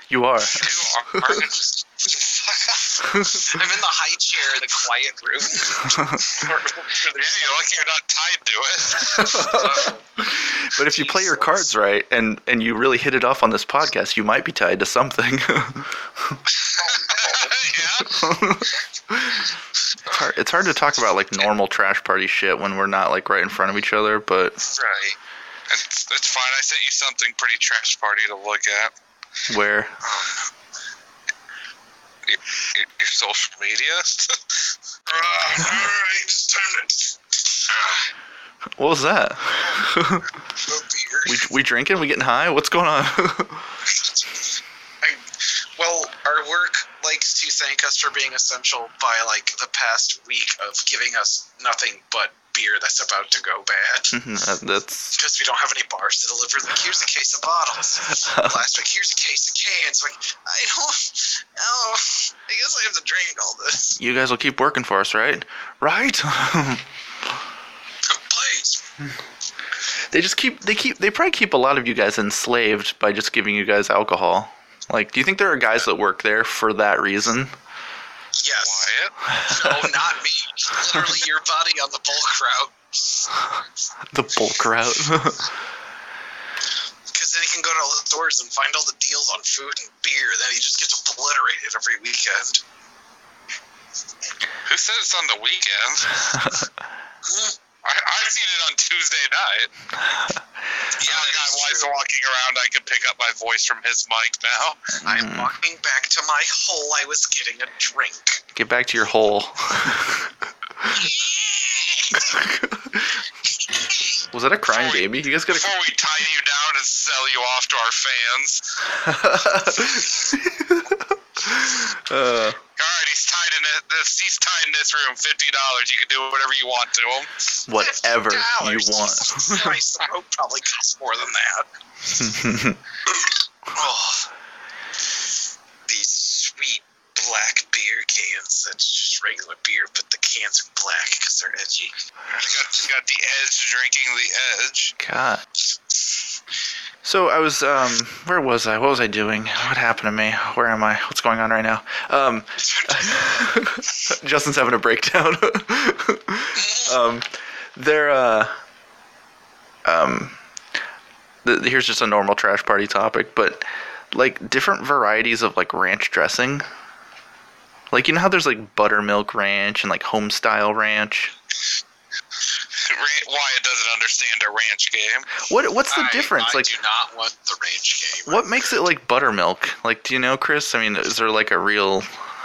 You are. You are. I'm in the high chair in the quiet room. Yeah, you're lucky you're not tied to it. But if you play your cards right and you really hit it off on this podcast, you might be tied to something. It's hard to talk about like normal trash party shit when we're not like right in front of each other, but right. It's fine. I sent you something pretty trash party to look at. Where? Your social media. Alright, turn it. What was that? Beer. We drinking? We getting high? What's going on? Well, our work likes to thank us for being essential by like the past week of giving us nothing but beer that's about to go bad. That's because we don't have any bars to deliver. Like, here's a case of bottles. Last week, here's a case of cans. Like, I guess I have to drink all this. You guys will keep working for us, right? Right? Please. They probably keep a lot of you guys enslaved by just giving you guys alcohol. Like, do you think there are guys that work there for that reason? Yes. Wyatt? No, not me. Literally your body on the bulk route. The bulk route? Because then he can go to all the stores and find all the deals on food and beer. Then he just gets obliterated every weekend. Who said it's on the weekend? I've seen it on Tuesday night. Yeah, the guy was walking around. I could pick up my voice from his mic now. I'm walking back to my hole. I was getting a drink. Get back to your hole. Was that a crying baby? You guys gotta. Before we tie you down and sell you off to our fans. Alright, he's tied in this room. $50. You can do whatever you want to him. Whatever you want. Christ, I hope probably costs more than that. Oh, these sweet black beer cans. That's just regular beer, but the cans are black because they're edgy. You got the edge drinking the edge. God. So I was, where was I? What was I doing? What happened to me? Where am I? What's going on right now? Justin's having a breakdown. Here's just a normal trash party topic, but like different varieties of like ranch dressing. Like, you know how there's like buttermilk ranch and like home style ranch? Wyatt doesn't understand a ranch game. What's the difference? I do not want the ranch game. What makes it like buttermilk? Like, do you know, Chris? I mean, is there like a real...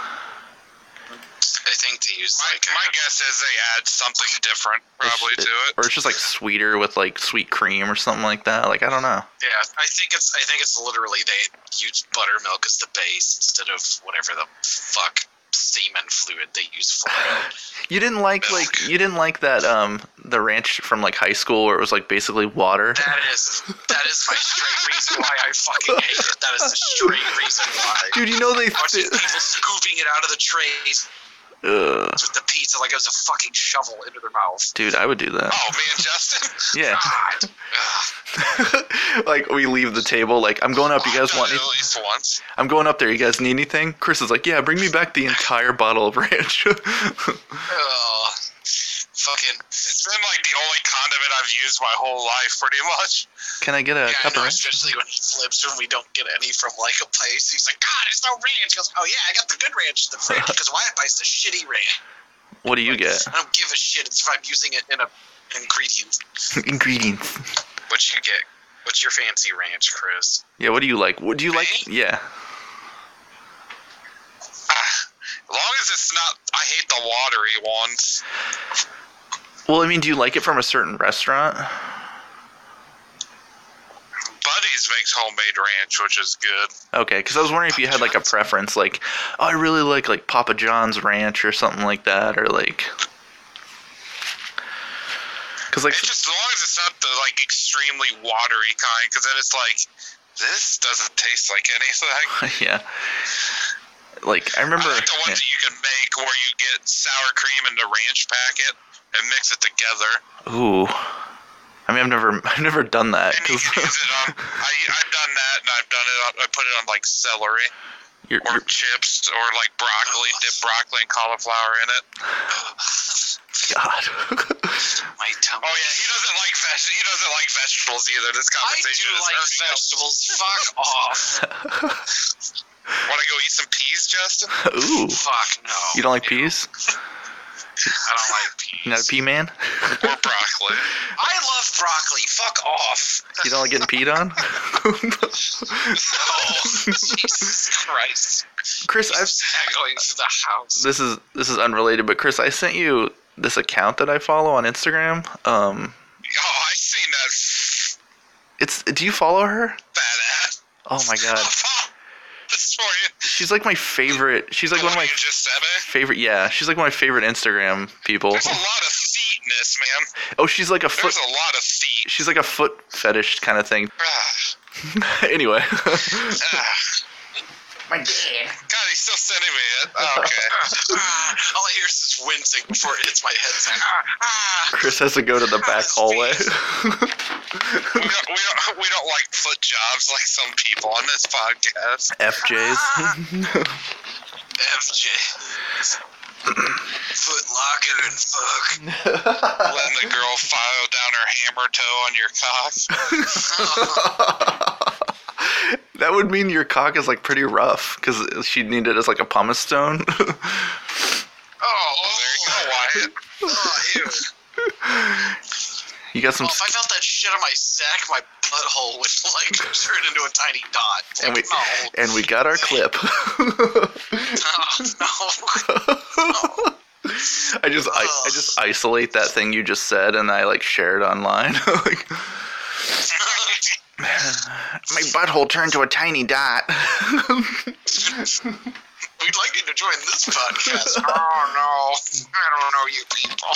I think they use my guess is they add something different probably to it. Or it's just like sweeter with like sweet cream or something like that. Like, I don't know. Yeah, I think it's literally they use buttermilk as the base instead of whatever the fuck semen fluid they use for it. You didn't like that the ranch from like high school where it was like basically water? That is my straight reason why I fucking hate it. That is the straight reason why. Dude, you know watching people scooping it out of the trays with the pizza like it was a fucking shovel into their mouth. Dude, I would do that. Oh, me and Justin? Yeah. Like, we leave the table, like, I'm going up, you guys want anything? At least once. I'm going up there, you guys need anything? Chris is like, yeah, bring me back the entire bottle of ranch. Fucking, it's been like the only condiment I've used my whole life, pretty much. Can I get a cup of ranch? Especially when he flips when we don't get any from like a place. He's like, God, there's no ranch. He goes, oh yeah, I got the good ranch in the fridge because Wyatt buys the shitty ranch. What do you get? I don't give a shit if I'm using it in an ingredient. Ingredients. What you get? What's your fancy ranch, Chris? Yeah, what do you like? What do you like? Yeah. As long as it's not, I hate the watery ones. Well, I mean, do you like it from a certain restaurant? Buddy's makes homemade ranch, which is good. Okay, because I was wondering if you had like a preference, like, oh, I really like Papa John's ranch or something like that, or like... Cause like, it's just as long as it's not the like extremely watery kind, because then it's like, this doesn't taste like anything. Yeah. Like, I remember... I like the ones that you can make where you get sour cream in the ranch packet and mix it together. Ooh. I mean, I've never done that. And you can use it on. I've done that, and I've done it. I put it on like celery or chips or like broccoli. Dip broccoli and cauliflower in it. God. My tummy. Oh yeah, he doesn't like vegetables either. This conversation I do like vegetables. Fuck off. Want to go eat some peas, Justin? Ooh. Fuck no. You don't like peas? I don't like peas. You're not a pea man? Or broccoli. I love broccoli. Fuck off. You don't like getting peed on? Oh, Jesus Christ. Chris, Going through the house. this is unrelated, but Chris, I sent you this account that I follow on Instagram. Oh, I seen that. Do you follow her? Fat ass. Oh my god. She's like my favorite. She's like one of my favorite. Yeah, she's like one of my favorite Instagram people. There's a lot of feetness, man. Oh, she's like a foot. There's a lot of feet. She's like a foot fetish kind of thing. Anyway. My dad. God, he's still sending me it. Oh, okay. All I hear is this wincing before it hits my head. Saying, Chris has to go to the back hallway. we don't like foot jobs like some people on this podcast. FJs. FJ. Foot locker and fuck. Letting the girl file down her hammer toe on your cock. That would mean your cock is like pretty rough because she'd need it as like a pumice stone. Oh, there you go, Wyatt. Oh, ew. You got some. Well, if I felt that shit on my sack, my butthole would like turn into a tiny dot. And we got our clip. Oh, no. I just isolate that thing you just said and I like share it online. Like, my butthole turned to a tiny dot. We'd like you to join this podcast. Oh no, I don't know you people.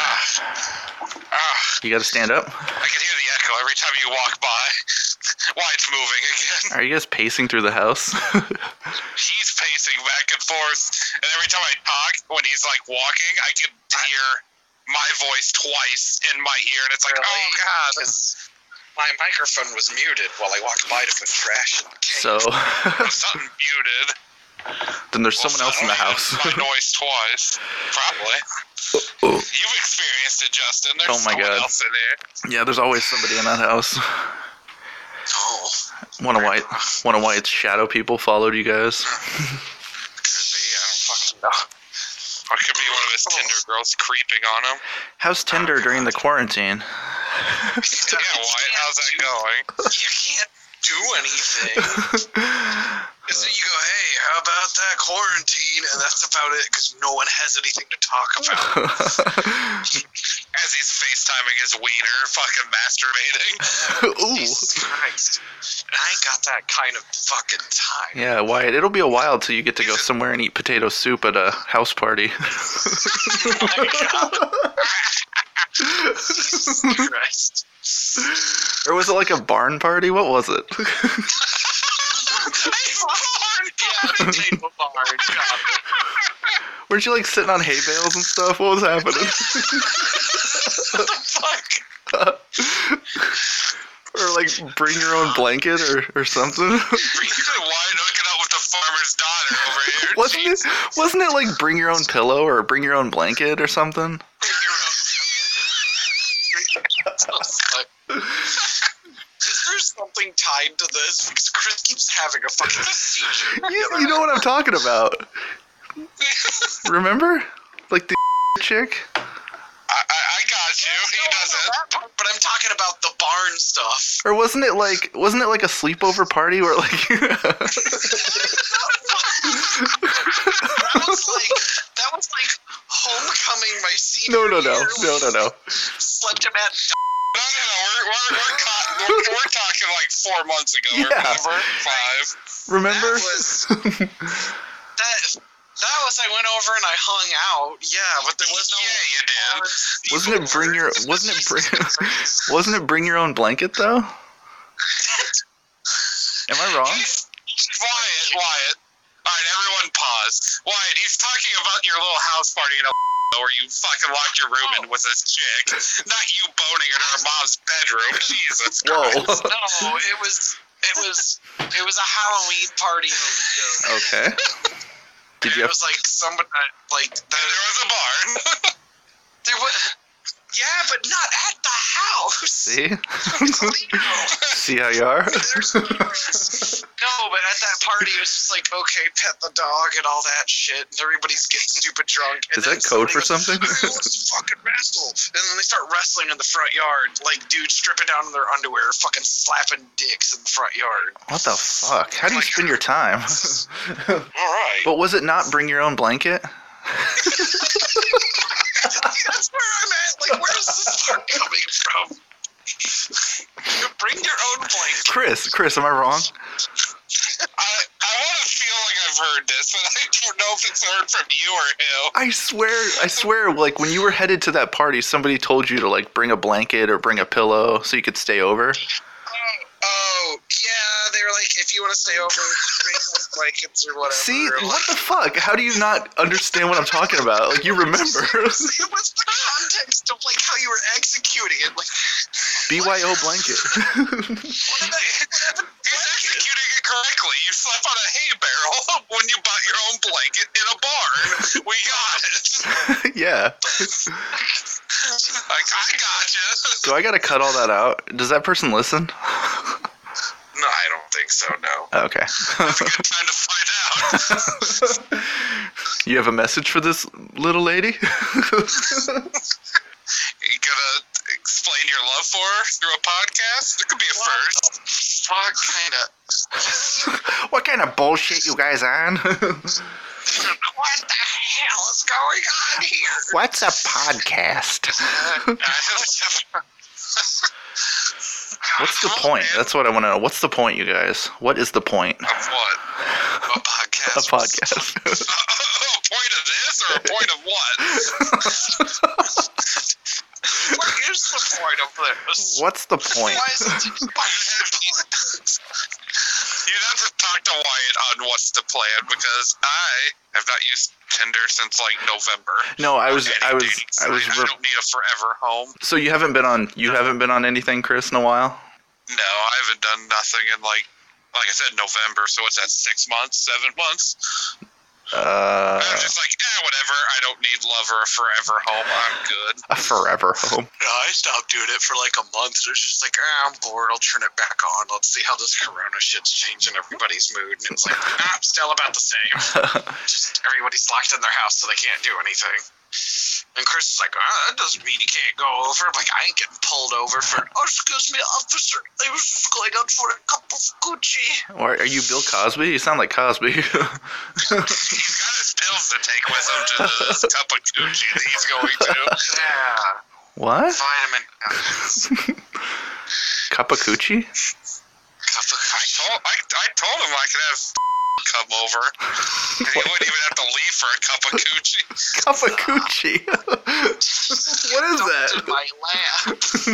You gotta stand up. I can hear the echo every time you walk by. Why it's moving again. Are you guys pacing through the house? He's pacing back and forth, and every time I talk, when he's like walking, I can hear my voice twice in my ear, and it's like, oh god. My microphone was muted while I walked by to put trash in the case. So something muted. Then there's someone else in the house. My noise twice, probably. You've experienced it, Justin. There's someone else in there. Yeah, there's always somebody in that house. Oh. One of Wyatt's shadow people followed you guys. Could be. I don't fucking know. Or it could be one of his Tinder girls creeping on him. How's Tinder during the quarantine? Yeah, Wyatt, how's that going? You can't do anything. So you go, hey, how about that quarantine? And that's about it, because no one has anything to talk about. As he's FaceTiming his wiener, fucking masturbating. Ooh. Jesus Christ. I ain't got that kind of fucking time. Yeah, Wyatt, it'll be a while till you get to go somewhere and eat potato soup at a house party. Oh my God. Jesus Christ. Or was it like a barn party? What was it? Weren't you like sitting on hay bales and stuff? What was happening? What the fuck? Or like bring your own blanket or something? Wide hooking up with the farmer's daughter over here. Wasn't it like bring your own pillow or bring your own blanket or something? Is there something tied to this? Because Chris keeps having a fucking seizure. You know what I'm talking about. Remember? Like the chick? I got you. He doesn't. But I'm talking about the barn stuff. Or wasn't it like a sleepover party where like that was like homecoming my senior No. year. Slept him at we're talking like 4 months ago. Yeah. Remember? 5. Remember? That was I went over and I hung out. Yeah, but there was no. Yeah, you did. Wasn't it bring your own blanket though? Am I wrong? Wyatt. All right, everyone, pause. Wyatt, he's talking about your little house party in where you fucking locked your room in with this chick, not you boning in her mom's bedroom. Jesus Christ. No, it was a Halloween party in Aledo. Okay. Did you It was like somebody like There was a bar. there was. Yeah, but not at the house. see? Aledo. See how you are? No, but at that party, it was just like, okay, pet the dog and all that shit, and everybody's getting stupid drunk. And Is then that code for somebody something? goes, "Hey, let's fucking wrestle. And then they start wrestling in the front yard, like dudes stripping down in their underwear, fucking slapping dicks in the front yard. What the fuck? How do you spend your time? All right. But was it not bring your own blanket? That's where I'm at. Like, where does this start coming from? Bring your own blanket. Chris, am I wrong? I want to feel like I've heard this, but I don't know if it's heard from you or him. I swear, like when you were headed to that party, somebody told you to like bring a blanket or bring a pillow so you could stay over. Oh, yeah, they were like, if you want to stay over, bring blankets or whatever. See, Or, what the fuck? How do you not understand what I'm talking about? Like you remember? It was the context of like how you were executing it. Like, BYO blanket. what happened? He's executing it correctly. You slept on a hay barrel when you bought your own blanket in a barn. We got it. Yeah. I gotcha. Do I gotta cut all that out? Does that person listen? No, I don't think so, no. Okay. That's a good time to find out. You have a message for this little lady? You gonna explain your love for her through a podcast? It could be a first. Fuck, kind of. What kind of bullshit you guys on? What the hell is going on here? What's a podcast? What's the point? That's what I want to know. What's the point, you guys? What is the point? Of what? A podcast. A podcast. A point of this or a point of what? What is the point of this? What's the point? Why is it? You'd have to talk to Wyatt on what's the plan because I have not used Tinder since like November. No, I was. I don't need a forever home. So you haven't been on anything, Chris, in a while? No, I haven't done nothing in like I said, November. So what's that? 6 months, 7 months? I was just like, whatever. I don't need love or a forever home. I'm good. A forever home. No, I stopped doing it for like a month. It's just like, I'm bored. I'll turn it back on. Let's see how this corona shit's changing everybody's mood. And it's like, still about the same. Just everybody's locked in their house so they can't do anything. And Chris is like, that doesn't mean you can't go over. I'm like, I ain't getting pulled over for, excuse me, officer. I was just going out for a cup of Gucci. Or are you Bill Cosby? You sound like Cosby. He's got his pills to take with him to this cup of Gucci that he's going to. Yeah. What? Vitamin. Cup of coochie? Cup of I told him I could have come over. And he wouldn't even have to leave for a cup of Gucci. Cup of coochie? What is that? in my lap.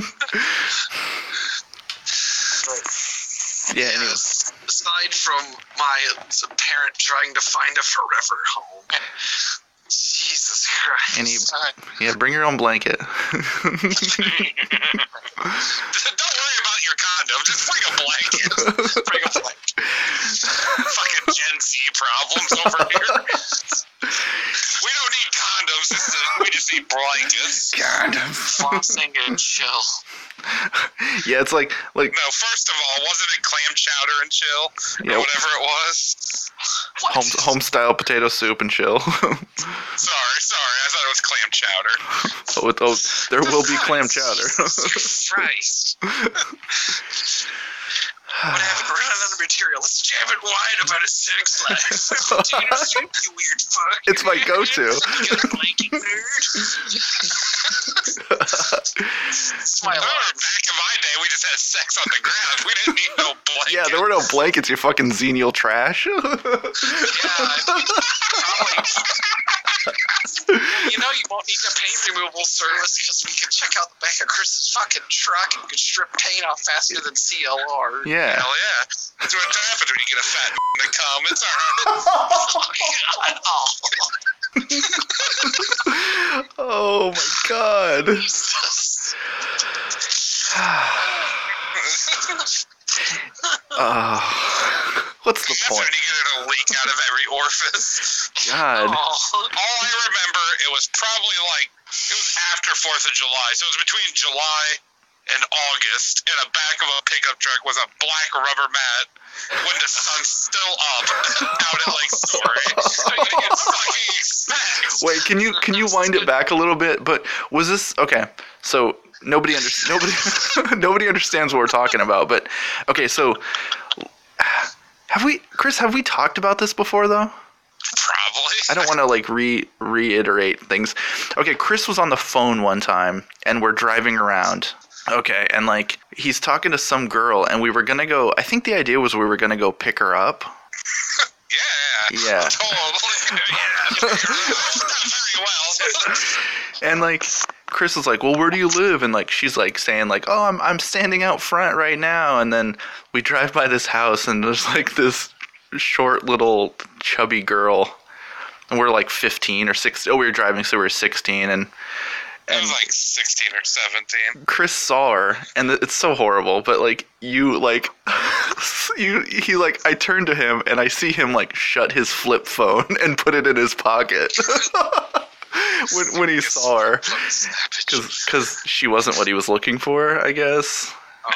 Yeah, anyway. Yes. Aside from my parent trying to find a forever home. Jesus Christ. Yeah, bring your own blanket. Don't worry about your condom. Just bring a blanket. Bring a blanket. Fucking Gen Z problems over here. We don't need condoms. We just need blankets. Condoms. Flossing and chill. Yeah, it's like No, first of all, wasn't it clam chowder and chill? Yeah. Or whatever it was? home style potato soup and chill. Sorry. I thought it was clam chowder. There will be clam chowder. Jesus Christ. What happened? We're running out of material. Let's jam it wide about a sex life. Potato soup, you weird fuck. It's my go-to. You got a blanket, nerd. Smile Back in my day, we just had sex on the ground. We didn't need no blanket. Yeah, there were no blankets, you fucking xenial trash. Yeah, you know you won't need the paint removal service because we can check out the back of Chris's fucking truck and you can strip paint off faster than CLR. Yeah. Hell yeah. That's what happens when you get a fat to come. It's alright. Oh my god. What's the That's point? when you get a leak out of every orifice. God. All I remember, it was probably like, it was after 4th of July, so it was between July and August, and the back of a pickup truck was a black rubber mat when the sun's still up out at Lake Story. What do you fucking expect? Wait, can you wind it back a little bit? But was this okay? So nobody understands what we're talking about. But okay, so have we talked about this before though? Probably. I don't want to like reiterate things. Okay, Chris was on the phone one time and we're driving around. Okay, and like he's talking to some girl and we were gonna go. I think the idea was we were gonna go pick her up. Yeah. Totally. Yeah. Very well. And like Chris was like, "Well, where do you live?" And like she's like saying like, "Oh, I'm standing out front right now." And then we drive by this house and there's like this short little chubby girl, and we're like 15 or 16. Oh, we were driving, so we were 16, and I was like 16 or 17. Chris saw her, and it's so horrible, but like you like he like I turned to him and I see him like shut his flip phone and put it in his pocket. when he saw her, because she wasn't what he was looking for, I guess.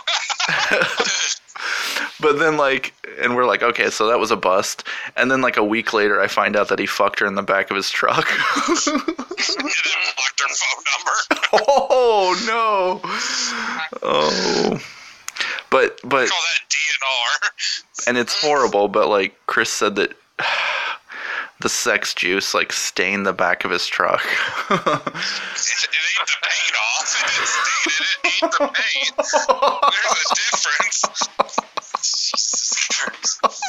But then like, and we're like, okay, so that was a bust. And then like a week later, I find out that he fucked her in the back of his truck. And then blocked her phone number. Oh no! Oh, but Call that DNR. and it's horrible. But like Chris said that the sex juice like stained the back of his truck. It ate the paint off. It ate the paint. There's a difference. Jesus Christ.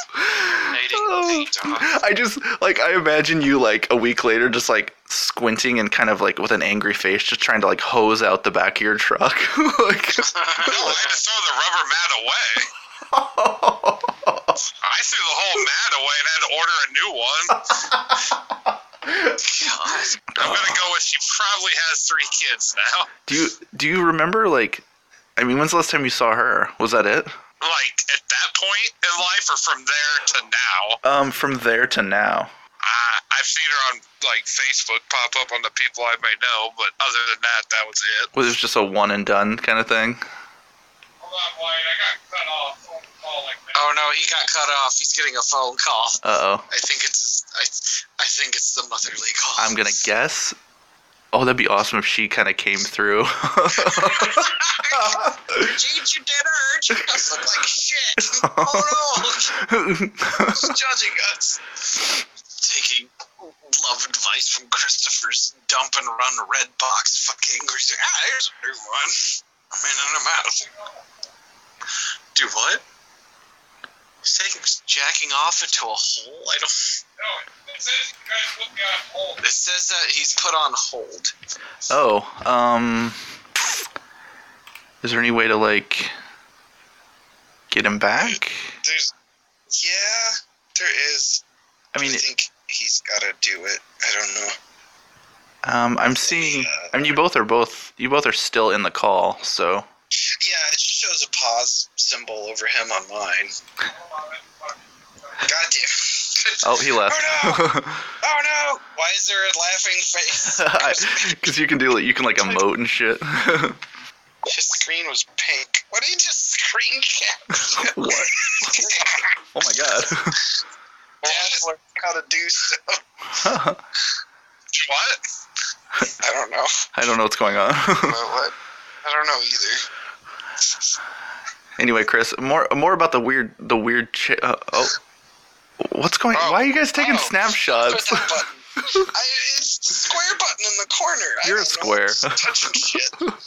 I just like I imagine you like a week later just like squinting and kind of like with an angry face just trying to like hose out the back of your truck. Like, No, I had to throw the rubber mat away. I threw the whole mat away and had to order a new one. God. I'm gonna go with she probably has 3 kids now. do you remember like I mean when's the last time you saw her? Was that it? Like at that point in life or from there to now? From there to now. I've seen her on like Facebook pop up on the people I may know, but other than that, that was it. Was it just a one and done kind of thing? Hold on, Wyatt, I got cut off. Phone call like that. Oh no, he got cut off. He's getting a phone call. Uh-oh. I think it's the motherly call. I'm gonna guess. Oh, that'd be awesome if she kind of came through. Gee, you did hurt. You guys look like shit. Oh no. She's judging us. Taking love advice from Christopher's dump and run red box fucking. Here's a new one. I'm in and I'm out. Do what? He's taking jacking off into a hole? I don't. No, it says you guys put me on hold. It says that he's put on hold. Oh, is there any way to like get him back? There is. I mean, I think he's got to do it. I don't know. I'm seeing. I mean, you both are still in the call, so. Yeah, it shows a pause symbol over him on mine. Goddamn. Oh, he left. Oh no! Oh no! Why is there a laughing face? Because you can do it. You can like emote and shit. His screen was pink. What did he just screen cap? What? Oh my god. Dad's learning how to do stuff. What? I don't know. I don't know what's going on. What? I don't know either. Anyway, Chris, more about the weird. What's going? Oh. Why are you guys taking Oh. snapshots? Put that button. It's the square button in the corner. You're a I don't square. know. It's touching shit.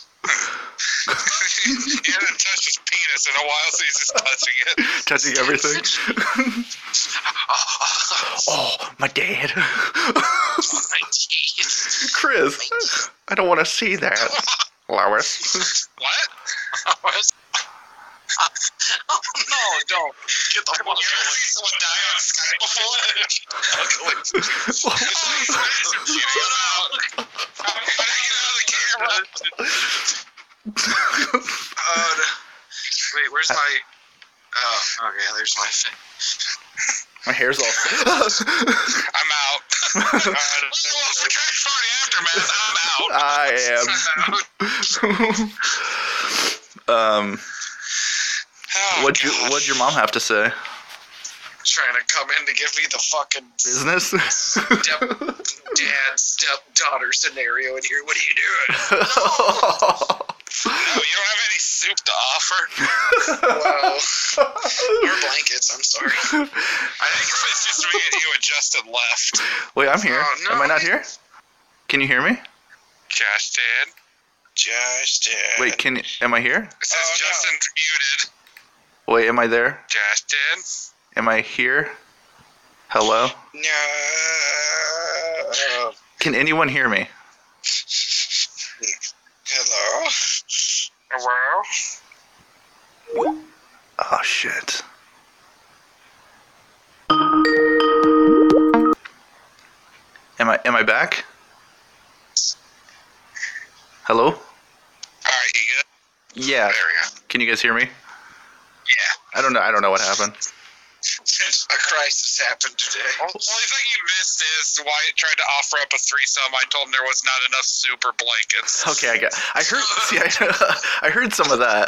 He hasn't touched his penis in a while, so he's just touching it. Touching everything. Oh, my dad. My teeth. Chris, I don't want to see that. Lois. What? Oh, no, don't. Get the fuck You ever see someone die on Skype before? Wait, where's my... Oh, okay, there's my thing. My hair's all... I'm out. What's the trash party aftermath? I'm out. What'd your mom have to say? Trying to come in to give me the fucking Business? stepdaughter scenario in here. What are you doing? No, you don't have any soup to offer? Well, or blankets, I'm sorry. I think if it's just me and you adjusted left. Wait, I'm here. Oh, no. Am I not here? Can you hear me? Justin. Wait, am I here? It says Justin's muted. Wait, am I there? Justin. Am I here? Hello? No. Can anyone hear me? Hello? Hello? Oh, shit. Am I back? Hello? Alright, you good? Yeah. There we go. Can you guys hear me? Yeah. I don't know what happened. A crisis happened today. The only thing you missed is Wyatt tried to offer up a threesome. I told him there was not enough soup or blankets. Okay, I heard some of that.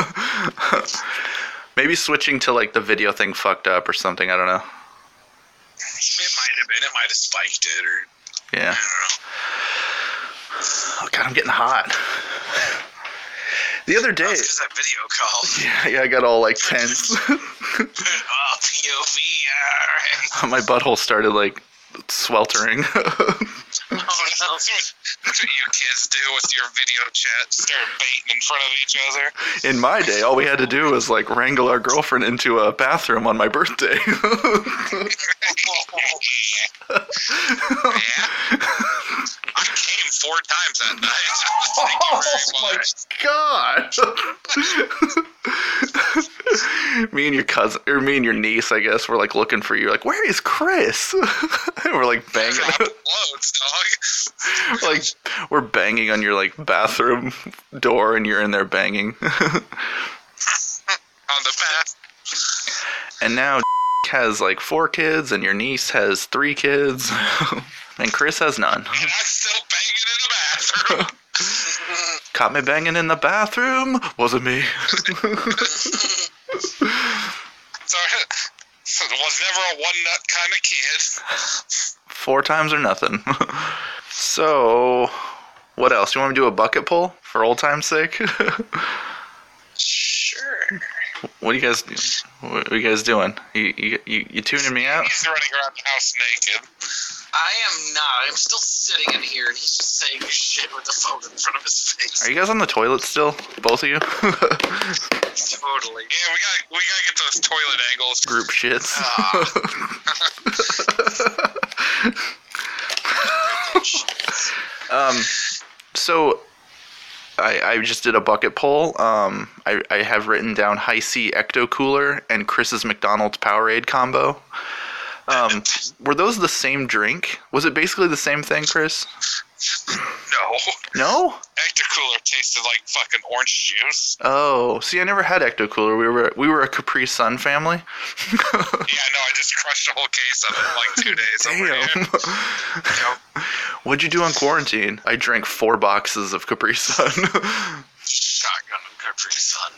Maybe switching to like the video thing fucked up or something, I don't know. It might have been. It might have spiked it or Yeah. I don't know. Oh god, I'm getting hot. The other day, That's because that video call. yeah, I got all like tense. Oh, POV, alright. My butthole started like sweltering. Oh, no. That's what you kids do with your video chat. Start baiting in front of each other. In my day, all we had to do was like wrangle our girlfriend into a bathroom on my birthday. Yeah. I came 4 times that night. Thank you very much. God. Me and your cousin, or me and your niece, I guess, were like looking for you. Like, where is Chris? We're like banging. Dropping loads, dog. Like we're banging on your like bathroom door, and you're in there banging. On the path. And now has like 4 kids, and your niece has 3 kids, and Chris has none. And I'm still banging in the bathroom. Caught me banging in the bathroom. Wasn't me. So it was never a one nut kind of kid. 4 times or nothing. So, what else? You want me to do a bucket pull for old time's sake? Sure. What are you guys doing? You tuning me out? He's running around the house naked. I am not. I'm still sitting in here, and he's just saying shit with the phone in front of his face. Are you guys on the toilet still? Both of you? Totally. Yeah, we gotta get those toilet angles. Group shits. So I just did a bucket poll. I have written down Hi-C Ecto Cooler and Chris's McDonald's Powerade combo. Were those the same drink? Was it basically the same thing, Chris? No. No? Ecto Cooler tasted like fucking orange juice. Oh, see, I never had Ecto Cooler. We were a Capri Sun family. Yeah, no, I just crushed a whole case of it in like 2 days over here. Damn. What'd you do in quarantine? I drank 4 boxes of Capri Sun. Shotgun Capri Sun.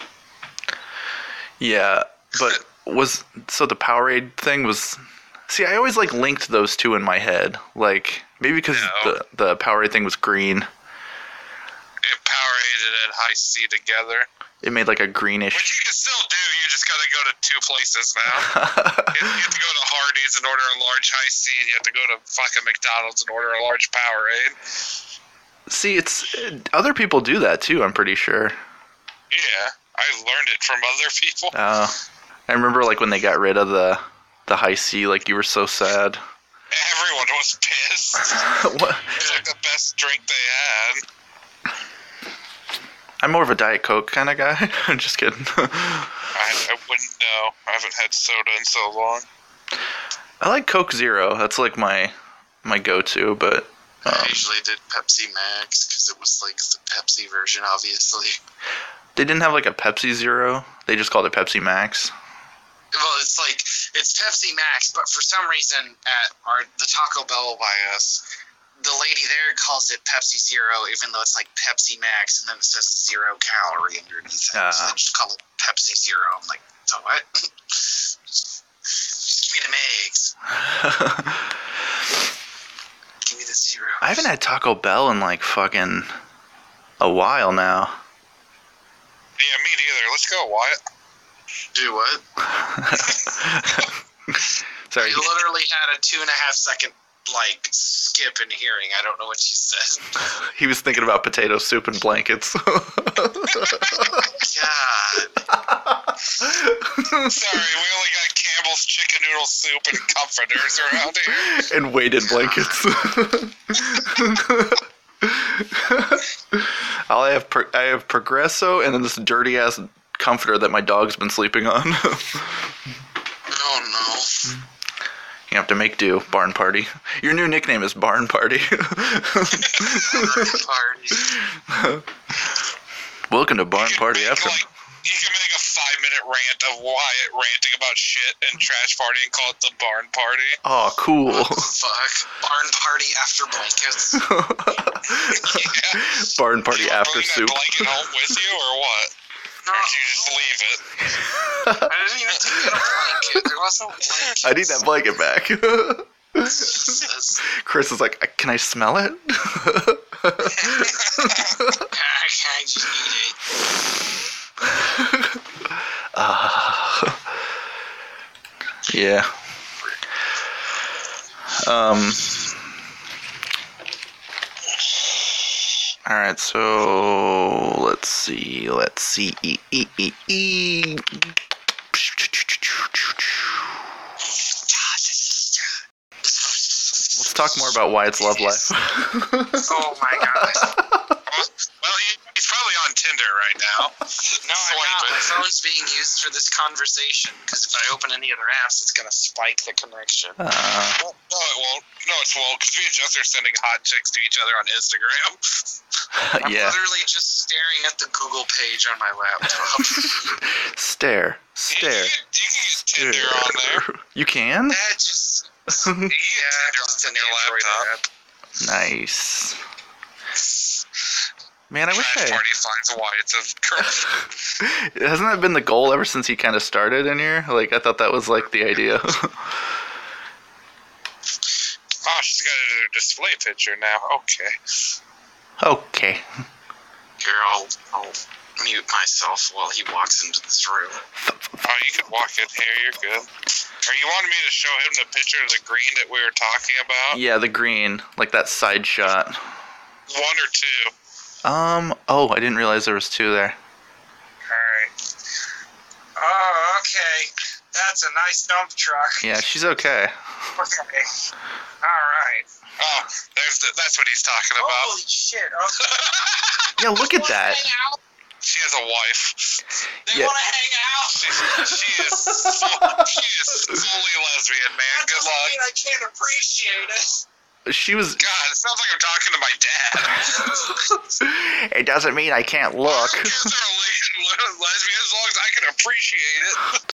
Yeah, but so the Powerade thing was... See, I always like linked those two in my head. Like, maybe because the Powerade thing was green. It Powerade and Hi-C together. It made like a greenish... Which you can still do, you just gotta go to 2 places now. You have to go to Hardee's and order a large Hi-C, and you have to go to fucking McDonald's and order a large Powerade. See, other people do that too, I'm pretty sure. Yeah, I learned it from other people. I remember like when they got rid of the Hi-C, like you were so sad. Everyone was pissed. What? It was like the best drink they had. I'm more of a Diet Coke kind of guy. I'm just kidding. I wouldn't know. I haven't had soda in so long. I like Coke Zero. That's like my go-to, but I usually did Pepsi Max because it was like the Pepsi version, obviously. they didn't have like a Pepsi Zero. They just called it Pepsi Max. Well, it's Pepsi Max, but for some reason at the Taco Bell by us, the lady there calls it Pepsi Zero, even though it's like Pepsi Max, and then it says 0 calorie underneath it. So they just call it Pepsi Zero. I'm like, so what? Just give me the eggs. Give me the zero. I haven't had Taco Bell in like fucking a while now. Yeah, me neither. Let's go, Wyatt. Do what? Sorry. You literally had a 2.5 second like skip in hearing. I don't know what you said. He was thinking about potato soup and blankets. God. Sorry, we only got Campbell's chicken noodle soup and comforters around here. And weighted blankets. I have Progresso and then this dirty ass comforter that my dog's been sleeping on. Oh no. You have to make do. Barn Party. Your new nickname is Barn Party. Welcome to Barn Party After. You can make a 5-minute rant of Wyatt ranting about shit and trash party and call it the Barn Party. Oh, cool. What the fuck? Barn Party After Blankets. Yeah. Barn Party After bring Soup. that blanket home with you or what? No, Or did you just leave it? I didn't even take a blanket. There was no blanket. I need that blanket back. Jesus. Chris is like, can I smell it? I just need it. Yeah. All right, so let's see. Let's talk more about Wyatt's love life. Oh my god. Well, he's probably on Tinder right now. No, I'm not. My phone's being used for this conversation because if I open any other apps, it's going to spike the connection. No, it won't. No, it won't, because me and Jess are sending hot chicks to each other on Instagram. I'm Yeah. literally just staring at the Google page on my laptop. Stare. You can get Tinder on there. You can? That just... You can get Tinder it's on an your Android laptop. app. Nice. Man, I wish Trash party finds Wyatt's a girlfriend. Hasn't that been the goal ever since he kind of started in here? Like, I thought that was like the idea. Oh, she's got a display picture now. Okay. Okay. Here, I'll mute myself while he walks into this room. Oh, you can walk in here. You're good. Are you wanting me to show him the picture of the green that we were talking about? Yeah, the green, like that side shot. 1 or 2? Oh, I didn't realize there was 2 there. Alright. Oh, okay. That's a nice dump truck. Yeah, she's okay. Okay. Alright. Oh, that's what he's talking about. Holy shit. Okay. Yeah, look at that. Hang out? She has a wife. They Yeah. want to hang out? She is fully lesbian, man. That Good doesn't luck. mean I can't appreciate it. She was. God, it sounds like I'm talking to my dad. It doesn't mean I can't look. I don't consider lesbian as long as I can appreciate it.